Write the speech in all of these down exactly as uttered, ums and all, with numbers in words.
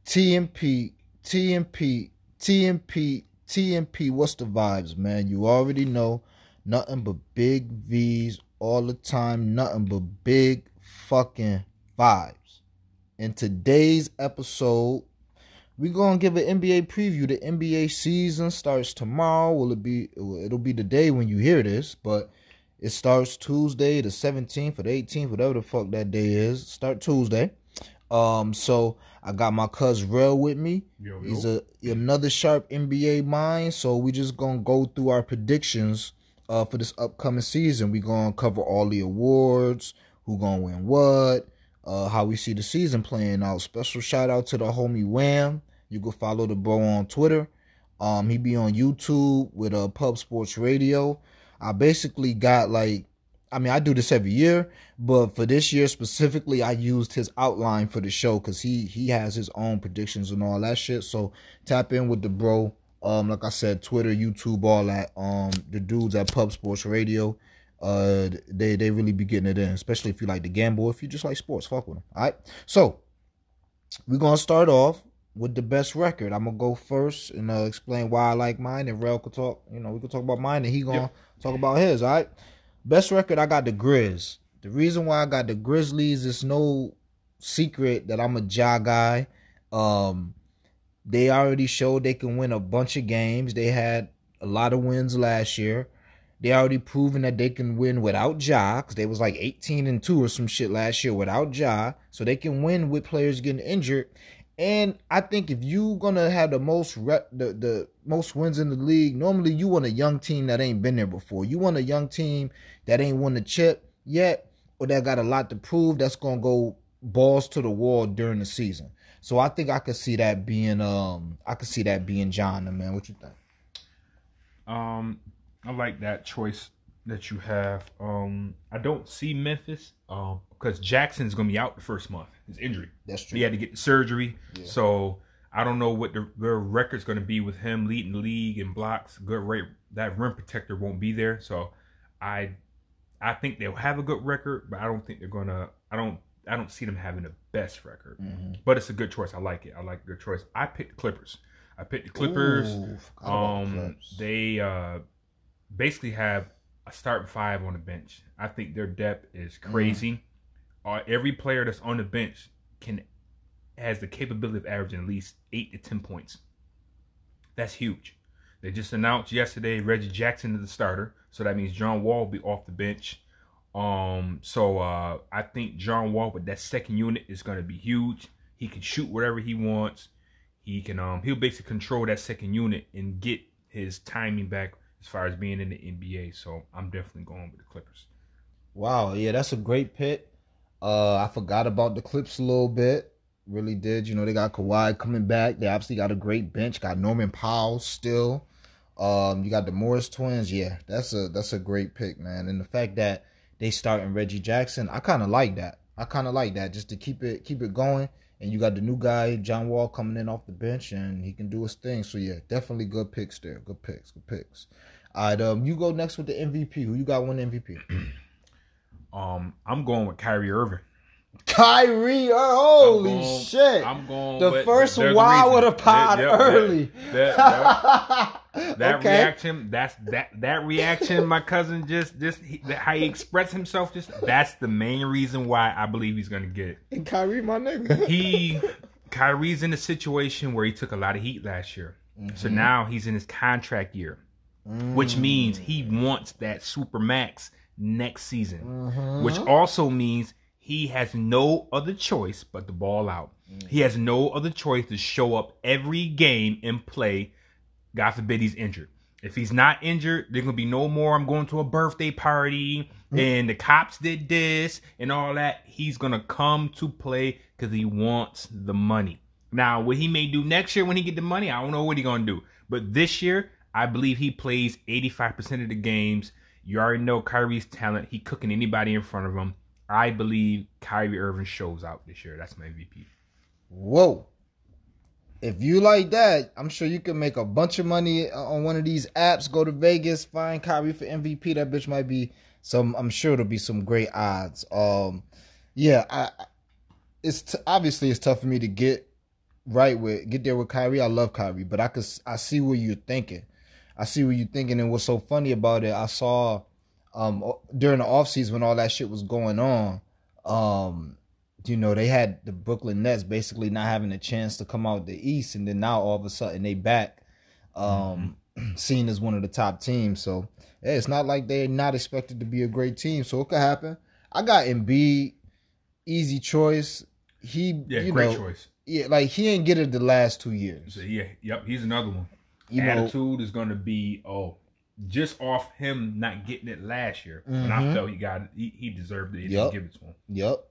T M P, T M P, T M P, T M P. What's the vibes, man? You already know. Nothing but big V's all the time. Nothing but big fucking vibes. In today's episode, we're going to give an N B A preview. The N B A season starts tomorrow. Will it be? It'll be the day when you hear this, but it starts Tuesday, the seventeenth or the eighteenth, whatever the fuck that day is. Start Tuesday. Um, so I got my cuz Rel with me. Yo, yo. He's a another sharp N B A mind. So we just gonna go through our predictions uh for this upcoming season. We gonna cover all the awards, who gonna win what, uh how we see the season playing out. Special shout out to the homie Wham. You can follow the bro on Twitter. Um, he be on YouTube with a uh, Pub Sports Radio. I basically got like. I mean, I do this every year, but for this year specifically, I used his outline for the show because he he has his own predictions and all that shit. So tap in with the bro. Um, like I said, Twitter, YouTube, all that. Um, the dudes at Pub Sports Radio, uh, they they really be getting it in, especially if you like the gamble. If you just like sports, fuck with them. All right. So we're gonna start off with the best record. I'm gonna go first and uh, explain why I like mine, and Rel could talk. You know, we could talk about mine, and he gonna yep. talk about his. All right. Best record, I got the Grizz. The reason why I got the Grizzlies is no secret that I'm a Ja guy. Um, they already showed they can win a bunch of games. They had a lot of wins last year. They already proven that they can win without Ja, because they was like eighteen and two or some shit last year without Ja. So they can win with players getting injured. And I think if you gonna have the most rep, the, the most wins in the league, normally you want a young team that ain't been there before. You want a young team that ain't won the chip yet, or that got a lot to prove. That's gonna go balls to the wall during the season. So I think I could see that being um I could see that being John, man. What you think? Um, I like that choice that you have. Um, I don't see Memphis. Um, because Jackson's gonna be out the first month. His injury. That's true. He had to get the surgery. Yeah. So I don't know what the, the record's gonna be with him leading the league in blocks. Good rate. That rim protector won't be there. So I I think they'll have a good record, but I don't think they're gonna I don't I don't see them having the best record. Mm-hmm. But it's a good choice. I like it. I like the choice. I picked the Clippers. I picked the Clippers. Ooh, um they uh basically have a starting five on the bench. I think their depth is crazy. Mm. Uh, every player that's on the bench can has the capability of averaging at least eight to ten points. That's huge. They just announced yesterday Reggie Jackson is the starter, so that means John Wall will be off the bench. Um, so uh, I think John Wall with that second unit is going to be huge. He can shoot whatever he wants. He can um he'll basically control that second unit and get his timing back as far as being in the N B A. So I'm definitely going with the Clippers. Wow, yeah, that's a great pick. Uh, I forgot about the Clips a little bit. Really did. You know, they got Kawhi coming back. They obviously got a great bench. Got Norman Powell still. Um, you got the Morris twins. Yeah, that's a that's a great pick, man. And the fact that they starting Reggie Jackson, I kind of like that. I kind of like that just to keep it keep it going. And you got the new guy, John Wall, coming in off the bench, and he can do his thing. So yeah, definitely good picks there. Good picks. Good picks. All right, um, you go next with the M V P. Who you got winning M V P? Um, I'm going with Kyrie Irving. Kyrie, holy I'm going, shit! I'm going the with, first there's wow a with a pod there, there, early. There, there, there, that okay. reaction, that's that that reaction. My cousin just just he, how he expressed himself. Just that's the main reason why I believe he's gonna get it. And Kyrie, my nigga, he Kyrie's in a situation where he took a lot of heat last year, mm-hmm. so now he's in his contract year, mm. which means he wants that super max next season, mm-hmm. which also means he has no other choice but to ball out. Mm-hmm. He has no other choice to show up every game and play. God forbid he's injured. If he's not injured, there's going to be no more, I'm going to a birthday party mm-hmm. and the cops did this and all that. He's going to come to play because he wants the money. Now, what he may do next year when he get the money, I don't know what he's going to do. But this year, I believe he plays eighty-five percent of the games. You already know Kyrie's talent. He cooking anybody in front of him. I believe Kyrie Irving shows out this year. That's my M V P. Whoa. If you like that, I'm sure you can make a bunch of money on one of these apps. Go to Vegas, find Kyrie for M V P. That bitch might be some, I'm sure it'll be some great odds. Um, yeah, I, it's t- obviously it's tough for me to get right with get there with Kyrie. I love Kyrie, but I could I see what you're thinking. I see what you're thinking, and what's so funny about it, I saw um during the offseason when all that shit was going on, um, you know, they had the Brooklyn Nets basically not having a chance to come out the East, and then now all of a sudden they back, um, mm-hmm. seen as one of the top teams. So yeah, it's not like they're not expected to be a great team. So it could happen. I got Embiid, easy choice. He, yeah, you great know, choice. Yeah, like he ain't get it the last two years. So, yeah, yep, he's another one. You Attitude know, is going to be oh, just off him not getting it last year. Mm-hmm. When I felt he got he, he deserved it, he yep. didn't give it to him. Yep.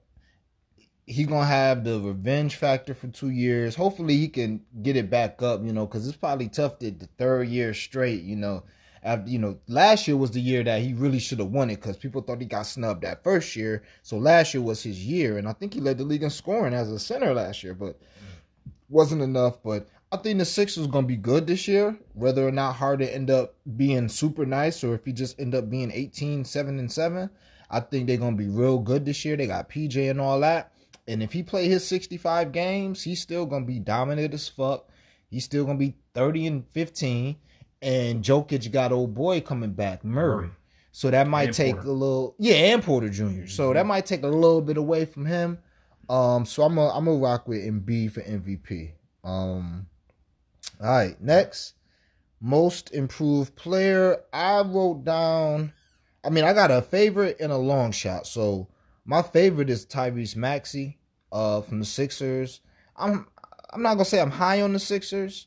He gonna have the revenge factor for two years. Hopefully he can get it back up, you know, because it's probably tough to the third year straight, you know. After, you know, last year was the year that he really should have won it because people thought he got snubbed that first year. So last year was his year, and I think he led the league in scoring as a center last year, but wasn't enough. But I think the Sixers gonna be good this year, whether or not Harden end up being super nice or if he just end up being eighteen, seven, and seven. I think they're gonna be real good this year. They got P J and all that. And if he play his sixty-five games, he's still gonna be dominant as fuck. He's still gonna be thirty and fifteen. And Jokic got old boy coming back, Murray. So that might and take Porter. a little, yeah, and Porter Junior So mm-hmm. that might take a little bit away from him. Um, so I'm gonna I'm gonna rock with Embiid for M V P. Um, all right, next, most improved player. I wrote down. I mean, I got a favorite and a long shot. So my favorite is Tyrese Maxey, uh, from the Sixers. I'm I'm not gonna say I'm high on the Sixers,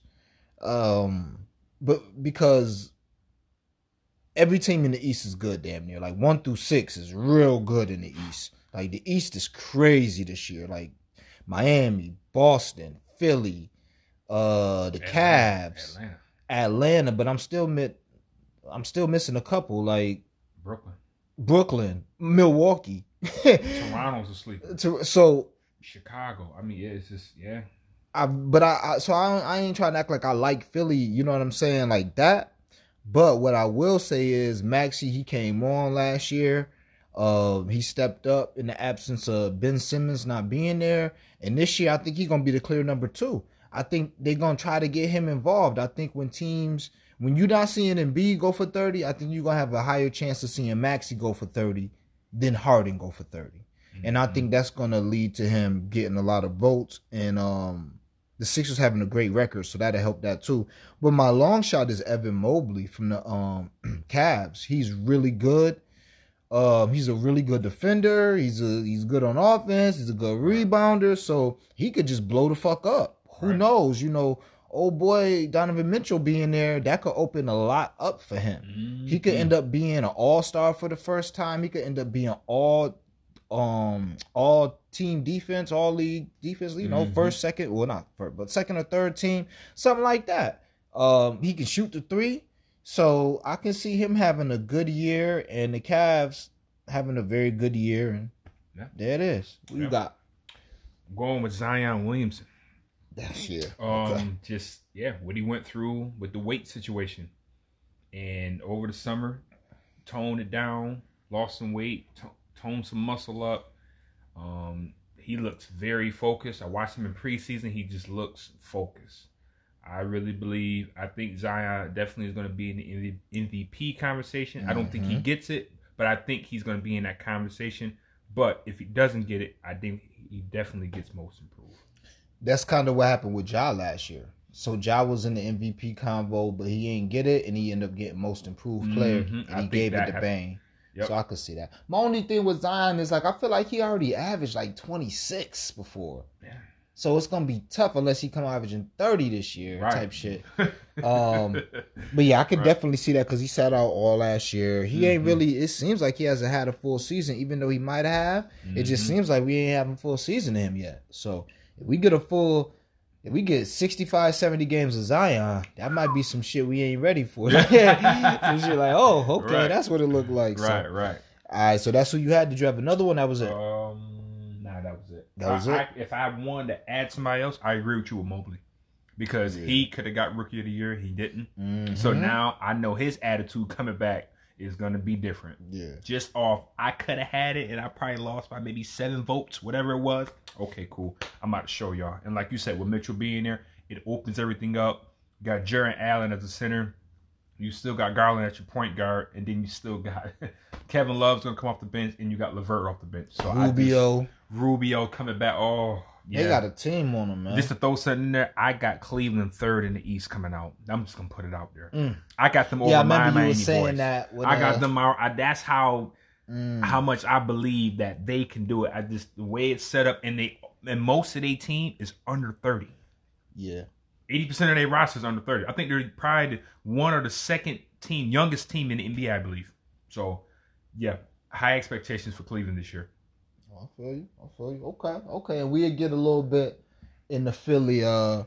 um. But because every team in the East is good, damn near. Like one through six is real good in the East. Like the East is crazy this year. Like Miami, Boston, Philly, uh, the Atlanta, Cavs, Atlanta. Atlanta. But I'm still mit, I'm still missing a couple. Like Brooklyn, Brooklyn, Milwaukee. Toronto's asleep. So Chicago. I mean, yeah, it's just yeah. I, but I, I so I, I ain't trying to act like I like Philly, you know what I'm saying, like that. But what I will say is Maxey, he came on last year. Uh, he stepped up in the absence of Ben Simmons not being there. And this year, I think he's going to be the clear number two. I think they're going to try to get him involved. I think when teams, when you're not seeing Embiid go for thirty, I think you're going to have a higher chance of seeing Maxey go for thirty than Harden go for thirty. Mm-hmm. And I think that's going to lead to him getting a lot of votes. And, um, the Sixers having a great record, so that'll help that too. But my long shot is Evan Mobley from the um, Cavs. He's really good. Um, he's a really good defender. He's a he's good on offense. He's a good rebounder. So he could just blow the fuck up. Who right. knows? You know, old boy Donovan Mitchell being there, that could open a lot up for him. Mm-hmm. He could end up being an all-star for the first time. He could end up being all um all team defense, all league defense, you know, mm-hmm. first, second, well not first, but second or third team, something like that. Um, he can shoot the three, so I can see him having a good year, and the Cavs having a very good year, and yeah. there it is. What yeah. you got? I'm going with Zion Williamson. That's yeah. Um, okay. just yeah, what he went through with the weight situation, and over the summer, toned it down, lost some weight. T- Tone some muscle up. Um, he looks very focused. I watched him in preseason. He just looks focused. I really believe, I think Zion definitely is going to be in the M V P conversation. Mm-hmm. I don't think he gets it, but I think he's going to be in that conversation. But if he doesn't get it, I think he definitely gets most improved. That's kind of what happened with Ja last year. So Ja was in the M V P convo, but he ain't get it, and he ended up getting most improved player, mm-hmm. and I he gave it to Bane. Yep. So I could see that. My only thing with Zion is like I feel like he already averaged like twenty-six before. Yeah. So it's gonna be tough unless he come averaging thirty this year, right. type shit. Um, but yeah, I could right. definitely see that because he sat out all last year. He mm-hmm. ain't really. It seems like he hasn't had a full season, even though he might have. Mm-hmm. It just seems like we ain't having a full season to him yet. So if we get a full. If we get sixty-five, seventy games of Zion, that might be some shit we ain't ready for. Some shit like, oh, okay, right. that's what it looked like. Right, so, right. All right, so that's who you had. Did you have another one? That was it? Um, nah, that was it. That was I, it? I, if I wanted to add somebody else, I agree with you with Mobley. Because yeah. he could have got Rookie of the Year. He didn't. Mm-hmm. So now I know his attitude coming back is going to be different. Yeah. Just off, I could have had it, and I probably lost by maybe seven votes, whatever it was. Okay, cool. I'm about to show y'all. And like you said, with Mitchell being there, it opens everything up. You got Jarrett Allen as the center. You still got Garland at your point guard, and then you still got Kevin Love's going to come off the bench, and you got LeVert off the bench. So Rubio. I just, Rubio coming back. Oh, yeah. They got a team on them, man. Just to throw something in there, I got Cleveland third in the East coming out. I'm just gonna put it out there. Mm. I got them over yeah, I my remember Miami you were saying boys. that. With, I got uh, them out. I, that's how mm. how much I believe that they can do it. I just the way it's set up, and they and most of their team is under thirty. Yeah, eighty percent of their roster is under thirty. I think they're probably the one or the second team, youngest team in the N B A, I believe. So, yeah, high expectations for Cleveland this year. I feel you. I feel you. Okay, okay, and we'll get a little bit in the Philly, uh,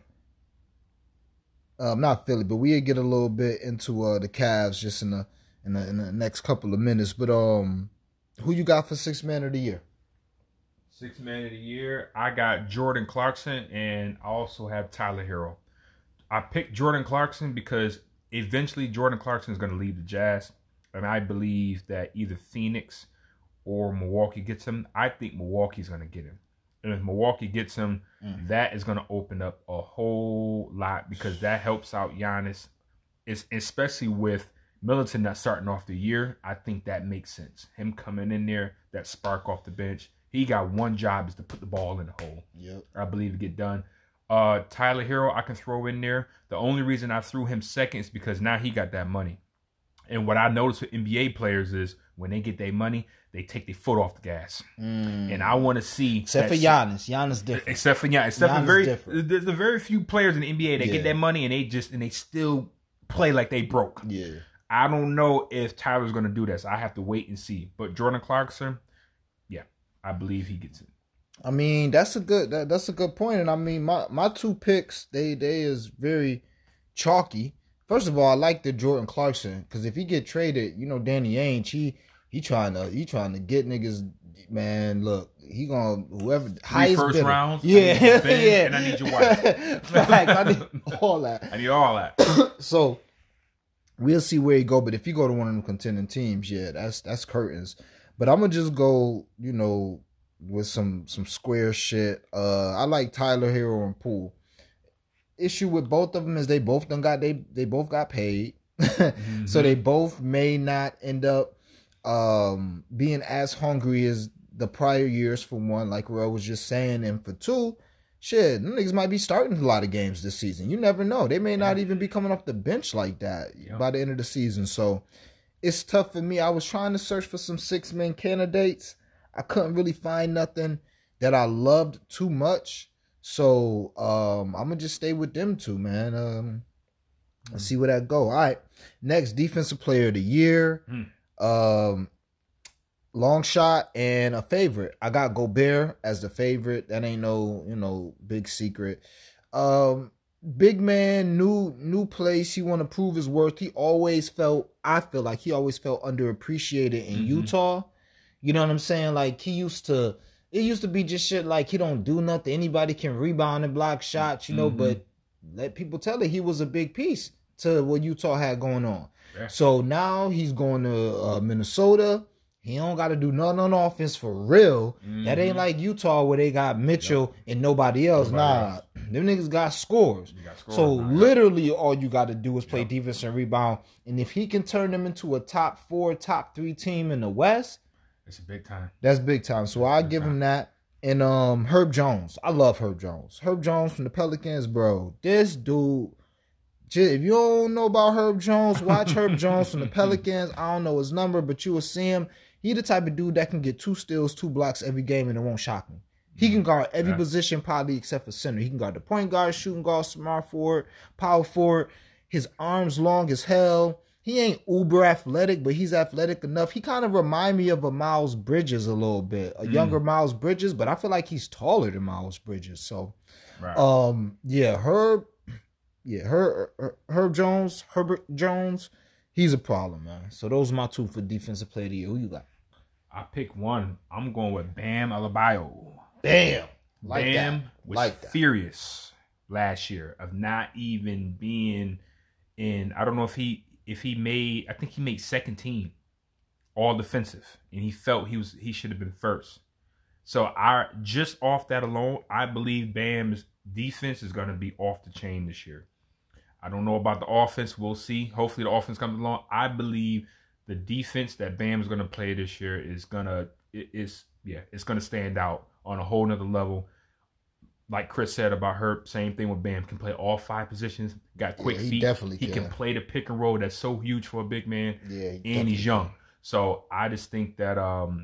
um, not Philly, but we'll get a little bit into uh the Cavs just in the in the in the next couple of minutes. But um, who you got for sixth man of the year? Sixth man of the year, I got Jordan Clarkson, and I also have Tyler Hero. I picked Jordan Clarkson because eventually Jordan Clarkson is going to leave the Jazz, and I believe that either Phoenix or Milwaukee gets him. I think Milwaukee's going to get him. And if Milwaukee gets him, mm. that is going to open up a whole lot because that helps out Giannis. It's, especially with Middleton not starting off the year, I think that makes sense. Him coming in there, that spark off the bench. He got one job is to put the ball in the hole. Yep. I believe it get done. Uh, Tyler Hero, I can throw in there. The only reason I threw him second is because now he got that money. And what I notice with N B A players is when they get their money, they take their foot off the gas. Mm. And I want to see... Except for Giannis. Giannis different. Except for Giannis. Except Giannis for very, different. There's a very few players in the N B A that yeah. get that money and they just and they still play like they broke. Yeah. I don't know if Tyler's going to do this. I have to wait and see. But Jordan Clarkson, yeah, I believe he gets it. I mean, that's a good that, that's a good point. And I mean, my, my two picks, they they is very chalky. First of all, I like the Jordan Clarkson because if he get traded, you know, Danny Ainge, he he trying to he trying to get niggas. Man, look, he gonna whoever highest first bidder. rounds. Yeah, I need Ben, yeah. And I need your wife. Facts, I need all that. I need all that. So we'll see where he go. But if he go to one of them contending teams, yeah, that's that's curtains. But I'm gonna just go, you know, with some some square shit. Uh, I like Tyler Hero and Poole. Issue with both of them is they both done got they they both got paid, mm-hmm. so they both may not end up um being as hungry as the prior years. For one, like Ro was just saying, and for two, shit, them niggas might be starting a lot of games this season. You never know; they may not even be coming off the bench like that yep. by the end of the season. So it's tough for me. I was trying to search for some six man candidates. I couldn't really find nothing that I loved too much. So um, I'm gonna just stay with them two, man. Um, let's see where that go. All right, next defensive player of the year, mm. um, long shot and a favorite. I got Gobert as the favorite. That ain't no you know big secret. Um, big man, new new place. He want to prove his worth. He always felt. I feel like he always felt underappreciated in mm-hmm. Utah. You know what I'm saying? Like he used to. It used to be just shit like he don't do nothing. Anybody can rebound and block shots, you know, mm-hmm. but let people tell it he was a big piece to what Utah had going on. Yeah. So now he's going to uh, Minnesota. He don't got to do nothing on offense for real. Mm-hmm. That ain't like Utah where they got Mitchell yep. and nobody else. Nobody nah, else. Them niggas got scores. Got scores so now, literally yep. all you got to do is play yep. defense and rebound. And if he can turn them into a top four, top three team in the West, it's a big time. That's big time. So I give time. him that. And um, Herb Jones. I love Herb Jones. Herb Jones from the Pelicans, bro. This dude, if you don't know about Herb Jones, watch Herb Jones from the Pelicans. I don't know his number, but you will see him. He the type of dude that can get two steals, two blocks every game, and it won't shock me. He can guard every yeah. position probably except for center. He can guard the point guard, shooting guard, smart forward, power forward. His arms long as hell. He ain't uber athletic, but he's athletic enough. He kind of remind me of a Miles Bridges a little bit, a mm. younger Miles Bridges, but I feel like he's taller than Miles Bridges. So, right. um, yeah, Herb, yeah, Herb, Herb Jones, Herbert Jones, he's a problem, man. So those are my two for defensive player of the year. Who you got? I pick one. I'm going with Bam Adebayo. Bam, like Bam that. was like that. furious last year of not even being in. I don't know if he. If he made, I think he made second team all defensive, and he felt he was he should have been first. So I just off that alone, I believe Bam's defense is going to be off the chain this year. I don't know about the offense. We'll see. Hopefully the offense comes along. I believe the defense that Bam is going to play this year is going to is yeah, it's going to stand out on a whole nother level. Like Chris said about her, same thing with Bam. Can play all five positions. Got quick yeah, he feet. Definitely he can. can play the pick and roll. That's so huge for a big man. Yeah, he and he's young. Can. So I just think that um,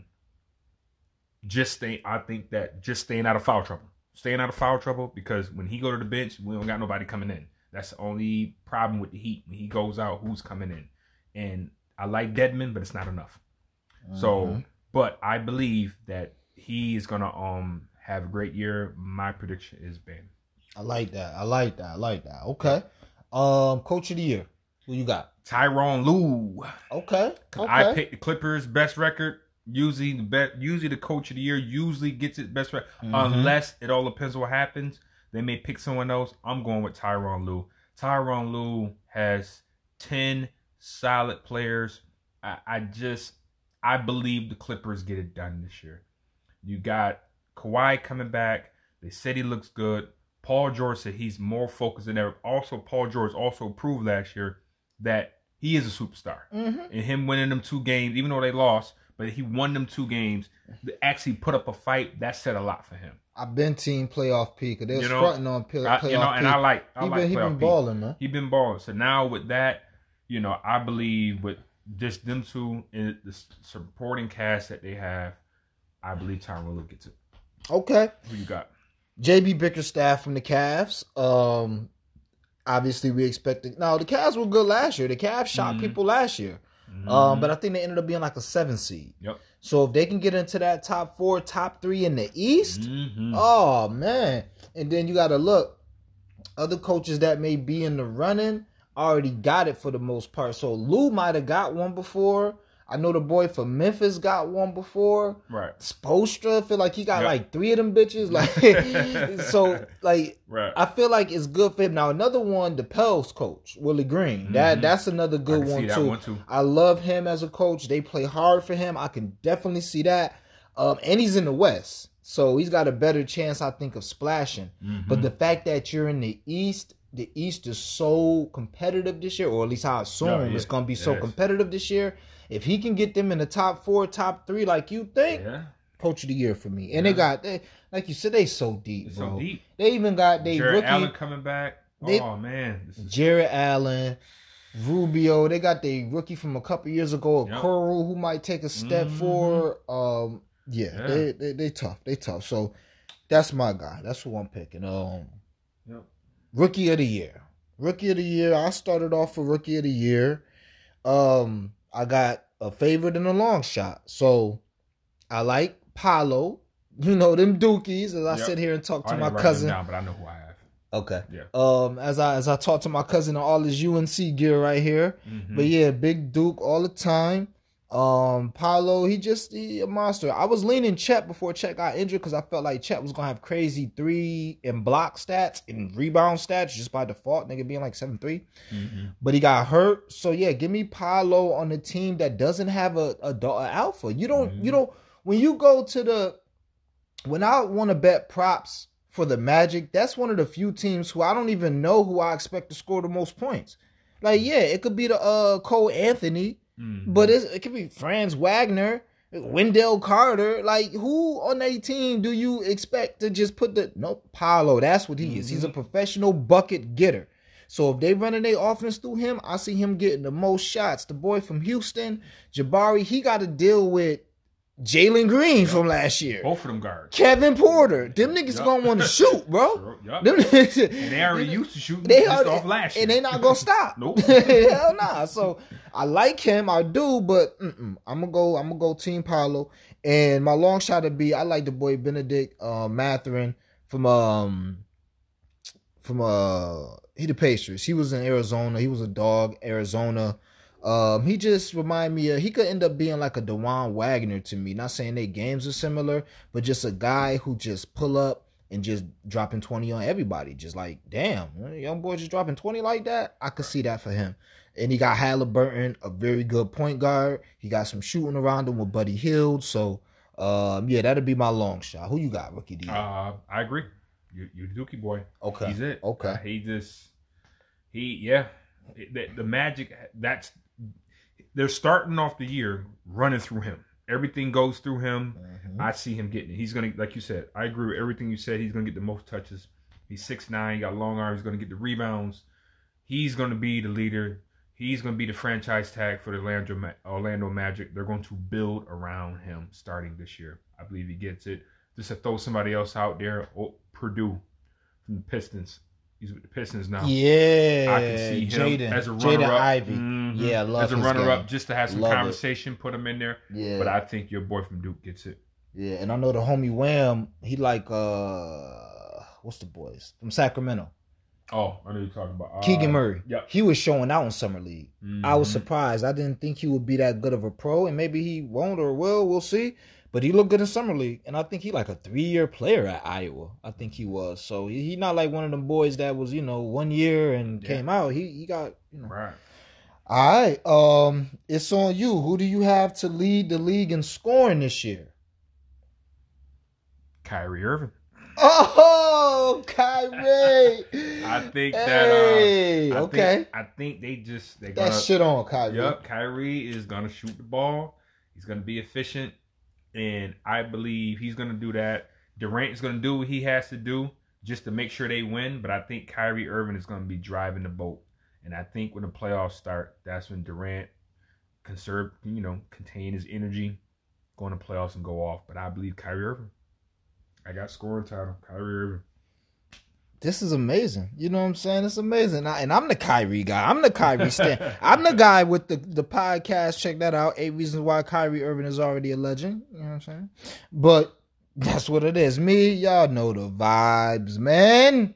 just stay. I think that just staying out of foul trouble, staying out of foul trouble, because when he go to the bench, we don't got nobody coming in. That's the only problem with the Heat. When he goes out, who's coming in? And I like Dedmon, but it's not enough. Mm-hmm. So, but I believe that he is gonna um. have a great year. My prediction is Bam. I like that. I like that. I like that. Okay. Um, Coach of the Year. Who you got? Tyronn Lue. Okay. Okay. I picked the Clippers' best record. Usually the best. Usually the Coach of the Year usually gets its best record, mm-hmm. unless it all depends on what happens. They may pick someone else. I'm going with Tyronn Lue. Tyronn Lue has ten solid players. I, I just I believe the Clippers get it done this year. You got Kawhi coming back. They said he looks good. Paul George said he's more focused than ever. Also, Paul George also proved last year that he is a superstar. Mm-hmm. And him winning them two games, even though they lost, but he won them two games, actually put up a fight. That said a lot for him. I've been team playoff peak. They was you know, fronting on play, playoff I, you know, peak. And I like, I he like been, he been balling, man. He been balling. So now with that, you know, I believe with just them two and the supporting cast that they have, I believe Tyronn Lue gets it. Okay. Who you got? J B Bickerstaff from the Cavs. Um, obviously, we expected. Now, the Cavs were good last year. The Cavs shocked mm-hmm. people last year. Mm-hmm. Um, but I think they ended up being like a seven seed. Yep. So if they can get into that top four, top three in the East, mm-hmm. oh, man. And then you got to look. Other coaches that may be in the running already got it for the most part. So Lue might have got one before. I know the boy from Memphis got one before. Right. Spoelstra, feel like he got yep. like three of them bitches. Like, so like, right. I feel like it's good for him. Now another one, the Pels coach, Willie Green. Mm-hmm. That that's another good one too. one too. I love him as a coach. They play hard for him. I can definitely see that. Um, and he's in the West, so he's got a better chance, I think, of splashing. Mm-hmm. But the fact that you're in the East. The East is so competitive this year, or at least I assume no, yeah, it's going to be so is. competitive this year. If he can get them in the top four, top three, like you think, yeah. Coach of the Year for me. And yeah. they got, they, like you said, they so deep, it's bro. So deep. They even got they Jared rookie Allen coming back. They, oh man, this is... Jared Allen, Rubio. They got the rookie from a couple years ago, yep. Coral, who might take a step mm-hmm. forward. Um, yeah, yeah. They, they they tough. They tough. So that's my guy. That's who I'm picking. Um, yep. Rookie of the Year. Rookie of the Year. I started off for Rookie of the Year. Um, I got a favorite and a long shot. So I like Paolo. You know them Dookies. As I yep. sit here and talk to I my didn't write cousin. them down, but I know who I have. Okay. Yeah. Um, as I as I talk to my cousin in all his U N C gear right here. Mm-hmm. But yeah, Big Duke all the time. Um, Paolo, he just he a monster. I was leaning Chet before Chet got injured because I felt like Chet was gonna have crazy three and block stats and rebound stats just by default, nigga being like seven three. Mm-hmm. But he got hurt, so yeah, give me Paolo on the team that doesn't have a a, a alpha. You don't mm-hmm. you don't when you go to the when I want to bet props for the Magic, that's one of the few teams who I don't even know who I expect to score the most points. Like yeah, it could be the uh Cole Anthony. Mm-hmm. But it's, it could be Franz Wagner, Wendell Carter. Like, who on a team do you expect to just put the... Nope, Paolo, that's what he mm-hmm. is. He's a professional bucket getter. So if they running their offense through him, I see him getting the most shots. The boy from Houston, Jabari, he got to deal with Jalen Green yep. from last year. Both of them guards. Kevin Porter. Them niggas yep. gonna want to shoot, bro. Yep. Them niggas, and they already used to shooting they just are, off last year. And they not gonna stop. Nope. Hell nah. So I like him, I do, but mm-mm. I'm gonna go. I'm gonna go Team Paolo. And my long shot would be I like the boy Benedict uh, Mathurin from um from uh he the Pacers. He was in Arizona. He was a dog. Arizona. Um, he just remind me of, he could end up being like a DeJuan Wagner to me. Not saying their games are similar, but just a guy who just pull up and just dropping twenty on everybody. Just like, damn, young boy just dropping twenty like that. I could see that for him. And he got Halliburton, a very good point guard. He got some shooting around him with Buddy Hield. So, um, yeah, that'll be my long shot. Who you got, Rookie D? Uh, I agree. You, you the Dookie boy. Okay. He's it. Okay. Uh, he just, he, yeah. The, the Magic, that's, they're starting off the year running through him. Everything goes through him. Mm-hmm. I see him getting it. He's going to, like you said, I agree with everything you said. He's going to get the most touches. He's six nine. He got long arms. He's going to get the rebounds. He's going to be the leader. He's going to be the franchise tag for the Orlando, Orlando Magic. They're going to build around him starting this year. I believe he gets it. Just to throw somebody else out there, oh, Purdue from the Pistons. He's with the Pistons now. Yeah. I can see him Jaden, as a runner-up. Jaden Ivey. Mm-hmm. Yeah, I love As a his runner-up, game. just to have some Love conversation, it. Put him in there. Yeah. But I think your boy from Duke gets it. Yeah, and I know the homie Wham, he like, uh, what's the boys? From Sacramento. Oh, I know you're talking about. Uh, Keegan Murray. Yep. He was showing out in Summer League. Mm-hmm. I was surprised. I didn't think he would be that good of a pro, and maybe he won't or will. We'll see. But he looked good in Summer League, and I think he like a three-year player at Iowa. I think he was. So he, he not like one of them boys that was, you know, one year and yeah. came out. He he got, you know. Right. All right. Um, it's on you. Who do you have to lead the league in scoring this year? Kyrie Irving. Oh, Kyrie! I think hey, that. Uh, I okay. Think, I think they just they that gonna, shit on Kyrie. Yep, Kyrie is gonna shoot the ball. He's gonna be efficient, and I believe he's gonna do that. Durant is gonna do what he has to do just to make sure they win. But I think Kyrie Irving is gonna be driving the boat, and I think when the playoffs start, that's when Durant conserve, you know, contain his energy, go in the playoffs and go off. But I believe Kyrie Irving. I got scoring title, Kyrie Irving. This is amazing. You know what I'm saying? It's amazing. I, and I'm the Kyrie guy. I'm the Kyrie stan. I'm the guy with the, the podcast. Check that out. Eight reasons why Kyrie Irving is already a legend. You know what I'm saying? But that's what it is. Me, y'all know the vibes, man.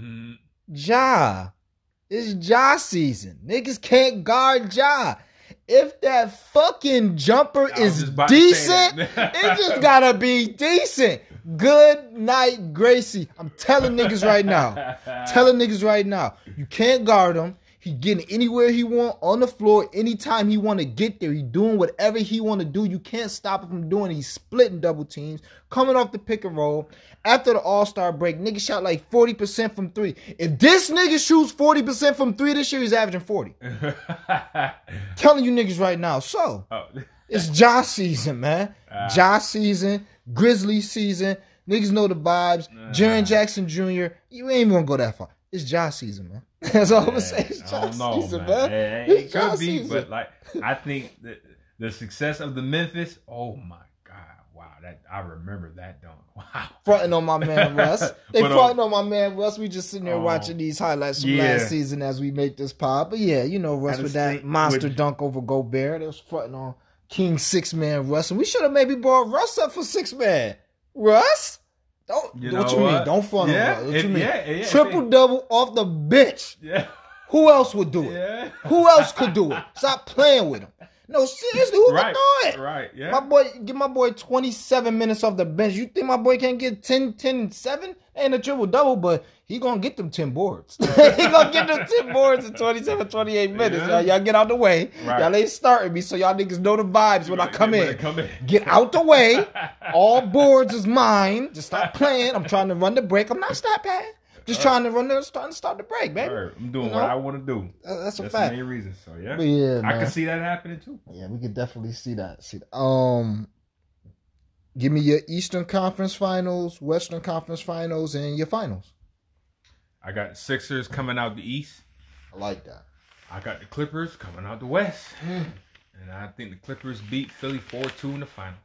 Ja. It's Ja season. Niggas can't guard Ja. If that fucking jumper is decent, it just gotta be decent. Good night, Gracie. I'm telling niggas right now. telling niggas right now. You can't guard him. He getting anywhere he want on the floor, anytime he want to get there. He doing whatever he want to do. You can't stop him from doing it. He's splitting double teams, coming off the pick and roll. After the All-Star break, nigga shot like forty percent from three. If this nigga shoots forty percent from three this year, he's averaging forty. Telling you niggas right now. So, oh. It's Ja season, man. Uh, Ja season, Grizzly season. Niggas know the vibes. Uh, Jaren Jackson Junior You ain't even gonna go that far. It's Ja season, man. That's all I'm gonna say. It's Ja know, season, man. man. It, it could ja be, season. But like, I think that the success of the Memphis, oh my God, wow, that I remember that done. Wow. Fronting on my man Russ. They but, fronting um, on my man Russ. We just sitting there um, watching these highlights from yeah. last season as we make this pod. But yeah, you know, Russ with that monster with, dunk over Gobert. They was fronting on King six man Russ. And we should have maybe brought Russ up for six man. Russ? Don't, you what you what? mean? Don't front yeah, on What if, you mean? Yeah, yeah, Triple double off the bench. Yeah. Who else would do it? Yeah. Who else could do it? Stop playing with him. No, seriously, who right, could do it? Right, yeah. My boy, give my boy twenty-seven minutes off the bench. You think my boy can't get ten, ten, seven? Ain't a triple double, but he gonna get them ten boards. he gonna get them ten boards in twenty-seven, twenty-eight minutes. Yeah. Y'all, y'all get out the way. Right. Y'all ain't starting me, so y'all niggas know the vibes when, I come, in. come in. Get out the way. All boards is mine. Just stop playing. I'm trying to run the break. I'm not stop playing. Just All trying right. to run the starting to start the break, baby. Right. I'm doing you what know? I want to do. Uh, that's a that's fact. the main reason. So yeah, but yeah, I can see that happening too. Yeah, we could definitely see that. See that. Um, give me your Eastern Conference Finals, Western Conference Finals, and your finals. I got Sixers coming out the East. I like that. I got the Clippers coming out the West, mm. and I think the Clippers beat Philly four two in the finals.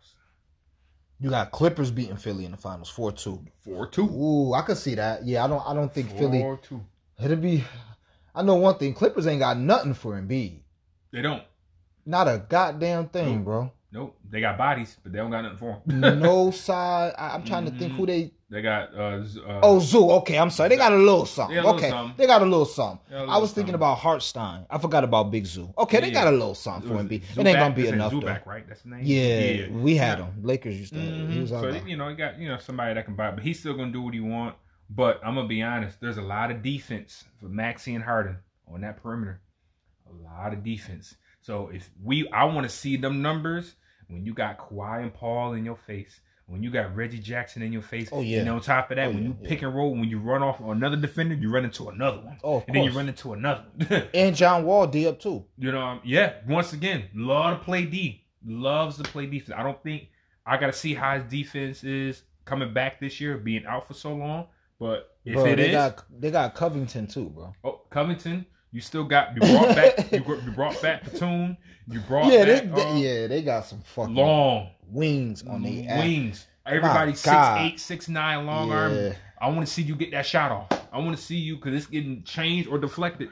You got Clippers beating Philly in the finals, four two. four two. Ooh, I could see that. Yeah, I don't I don't think four Philly. four two. It'll be. I know one thing. Clippers ain't got nothing for Embiid. They don't. Not a goddamn thing, nope. bro. Nope. They got bodies, but they don't got nothing for them. No side. I, I'm trying mm-hmm. to think who they They got uh, Z- uh oh Zoo. Okay, I'm sorry. They got a little something. Yeah, a little okay, something. they got a little something. Yeah, a little I was thinking something. about Hartstein. I forgot about Big Zoo. Okay, Yeah, they yeah. got a little something for Was him. it It ain't gonna Zubac? be His name enough though. Zubac, right? That's the name. Yeah, we had Yeah. him. Lakers used to. Mm-hmm. He was our So guy. you know, he got you know somebody that can buy, it, but he's still gonna do what he want. But I'm gonna be honest. There's a lot of defense for Maxey and Harden on that perimeter. A lot of defense. So if we, I want to see them numbers when you got Kawhi and Paul in your face. When you got Reggie Jackson in your face, Oh, yeah. and on top of that, Oh, when yeah, you yeah. pick and roll, when you run off on another defender, you run into another one. Oh, of and then you course. run into another one. And John Wall D up too. You know, um, yeah. Once again, love to play D. Loves to play defense. I don't think I got to see how his defense is coming back this year, being out for so long. But if Bro, it they is, got they got Covington too, bro. oh, Covington, you still got you brought back you, br- you brought back Platoon. You brought Yeah, they, back they- um, yeah, they got some fucking long wings on the wings. Everybody six God. eight, six nine, long Yeah. arm. I want to see you get that shot off. I want to see you because it's getting changed or deflected.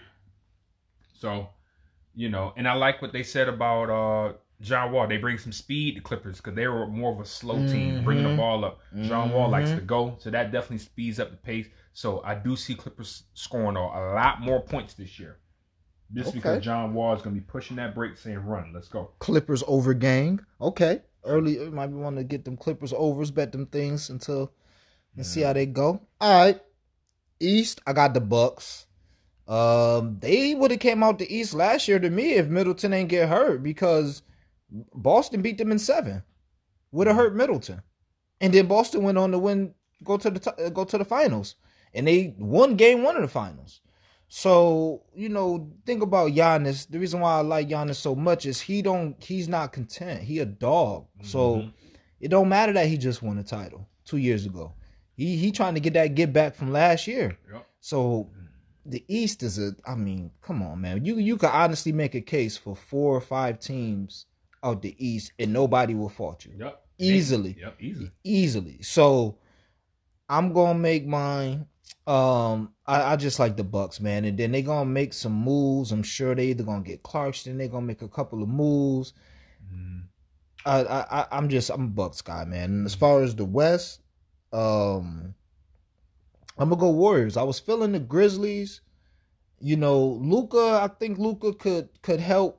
So, you know, and I like what they said about uh, John Wall. They bring some speed to Clippers because they were more of a slow team, Mhm. bringing the ball up. John Wall likes Mhm. to go, so that definitely speeds up the pace. So I do see Clippers scoring a lot more points this year. Just Okay. because John Wall is going to be pushing that break, saying, "Run, let's go." Clippers over gang. Okay. Early you might want to get them Clippers overs, bet them things until and see how they go. All right. East, I got the Bucks. Um, they would have came out the East last year to me if Middleton ain't get hurt because Boston beat them in seven. Would have hurt Middleton, and then Boston went on to win, go to the t- go to the finals, and they won game one of the finals. So, you know, think about Giannis. The reason why I like Giannis so much is he don't he's not content. He a dog. So Mhm. it don't matter that he just won a title two years ago. He he trying to get that get back from last year. Yep. So the East is a I mean, come on, man. You you could honestly make a case for four or five teams out the East and nobody will fault you. Yep. Easily. Yep. Easy. Easily. So I'm gonna make mine. Um, I, I just like the Bucks, man, and then they gonna make some moves. I'm sure they either gonna get Clarkson, they gonna make a couple of moves. Mm. I, I, I'm just I'm a Bucks guy, man. And as far as the West, um, I'm gonna go Warriors. I was feeling the Grizzlies. You know, Luka. I think Luka could could help.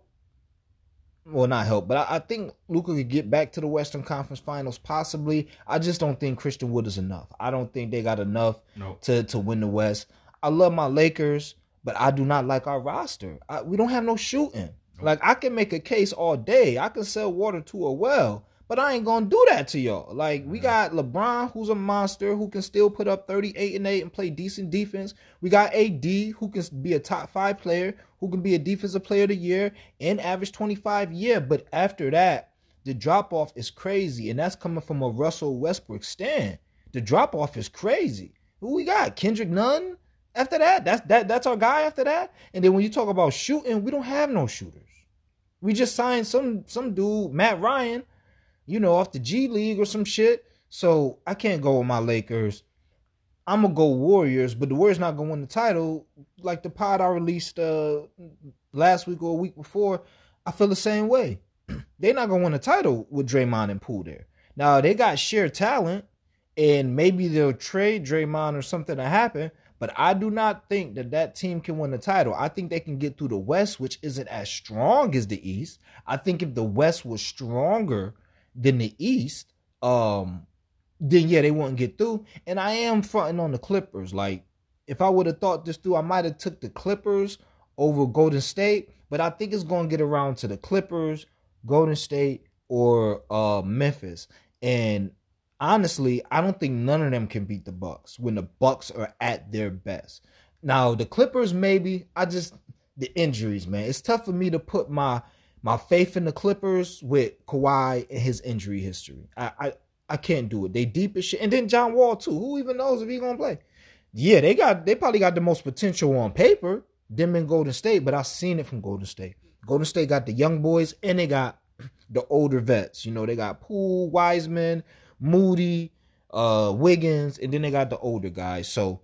Well, not help, but I, I think Luka could get back to the Western Conference Finals possibly. I just don't think Christian Wood is enough. I don't think they got enough Nope. to to win the West. I love my Lakers, but I do not like our roster. I, we don't have no shooting. Like, I can make a case all day. I can sell water to a well, but I ain't gonna do that to y'all. Like, we got LeBron, who's a monster, who can still put up thirty-eight and eight and play decent defense. We got A D, who can be a top five player, who can be a defensive player of the year and average twenty-five. Yeah, but after that, the drop off is crazy, and that's coming from a Russell Westbrook stand. The drop off is crazy. Who we got? Kendrick Nunn. After that, that's that. That's our guy. After that, and then when you talk about shooting, we don't have no shooters. We just signed some some dude, Matt Ryan, you know, off the G League or some shit. So I can't go with my Lakers. I'm gonna go Warriors, but the Warriors not gonna win the title. Like the pod I released uh, last week or a week before, I feel the same way. They're not gonna win the title with Draymond and Poole there. Now they got sheer talent, and maybe they'll trade Draymond or something to happen. But I do not think that that team can win the title. I think they can get through the West, which isn't as strong as the East. I think if the West was stronger than the East, um, then yeah, they wouldn't get through. And I am fronting on the Clippers. Like, if I would have thought this through, I might have took the Clippers over Golden State. But I think it's going to get around to the Clippers, Golden State, or uh, Memphis. And honestly, I don't think none of them can beat the Bucks when the Bucks are at their best. Now, the Clippers, maybe. I just the injuries, man. It's tough for me to put my my faith in the Clippers with Kawhi and his injury history. I I, I can't do it. They deep as shit. And then John Wall too. Who even knows if he's gonna play? Yeah, they got they probably got the most potential on paper. Them in Golden State, but I've seen it from Golden State. Golden State got the young boys and they got the older vets. You know, they got Poole, Wiseman, Moody, uh, Wiggins, and then they got the older guys. So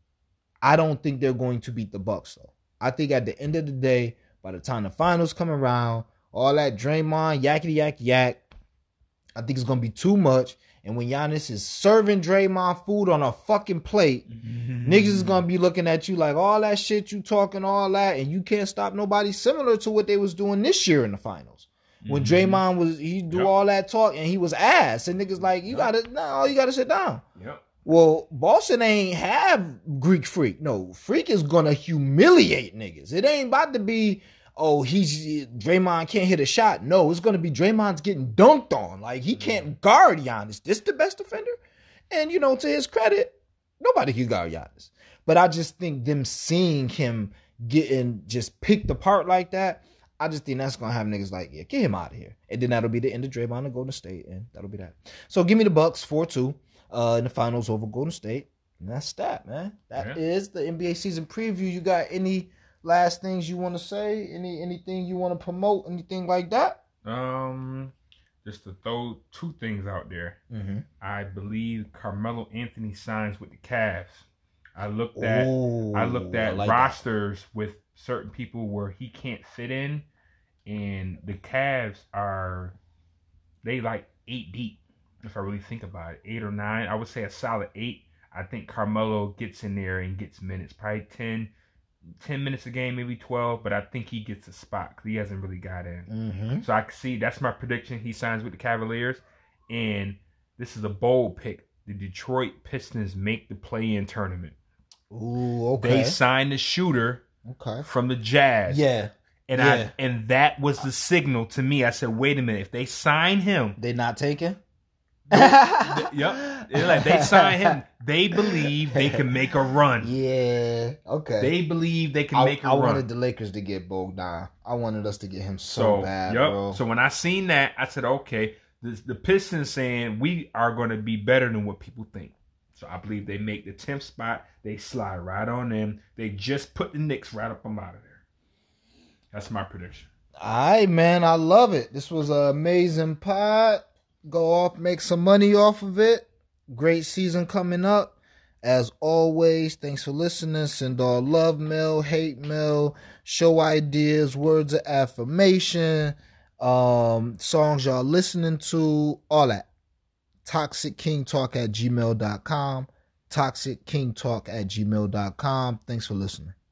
I don't think they're going to beat the Bucks though. I think at the end of the day, by the time the finals come around, all that Draymond yakety yak yak, I think it's gonna be too much. And when Giannis is serving Draymond food on a fucking plate, mm-hmm. niggas is gonna be looking at you like all that shit you talking, all that, and you can't stop nobody, similar to what they was doing this year in the finals. When mm-hmm. Draymond was, he do yep. all that talk and he was ass, and niggas like, you yep. gotta, no, you gotta sit down. Yep. Well, Boston ain't have Greek Freak. No, Freak is gonna humiliate niggas. It ain't about to be, oh, he's Draymond can't hit a shot. No, it's gonna be Draymond's getting dunked on. Like, he can't guard Giannis. This the best defender? And, you know, to his credit, nobody can guard Giannis. But I just think them seeing him getting just picked apart like that, I just think that's gonna have niggas like, yeah, get him out of here. And then that'll be the end of Draymond and Golden State, and that'll be that. So give me the Bucks four two uh, in the finals over Golden State. And that's that, man. That yeah. is the N B A season preview. You got any last things you want to say? Any anything you want to promote? Anything like that? Um, just to throw two things out there. Mm-hmm. I believe Carmelo Anthony signs with the Cavs. I looked at Ooh, I looked at I like rosters that. with certain people where he can't fit in, and the Cavs are they like eight deep. If I really think about it, eight or nine, I would say a solid eight. I think Carmelo gets in there and gets minutes, probably ten, ten minutes a game, maybe twelve, but I think he gets a spot because he hasn't really got in. Mm-hmm. So I can see that's my prediction. He signs with the Cavaliers, and this is a bold pick. The Detroit Pistons make the play-in tournament. Ooh, okay. They signed the shooter okay. from the Jazz. Yeah. And yeah. I and that was the signal to me. I said, wait a minute, if they sign him, they not taking? They, they, yep. They're like they sign him, they believe they can make a run. Yeah. Okay. They believe they can I, make a I run. I wanted the Lakers to get Bogdan. I wanted us to get him so, so bad, yep. bro. So when I seen that, I said, okay, this, the Pistons saying we are going to be better than what people think. So I believe they make the tenth spot. They slide right on in. They just put the Knicks right up them out of there. That's my prediction. All right, man. I love it. This was an amazing pod. Go off, make some money off of it. Great season coming up. As always, thanks for listening. Send all love mail, hate mail, show ideas, words of affirmation, um, songs y'all listening to, all that. Toxic King Talk at gmail dot com. Toxic King Talk at gmail dot com. Thanks for listening.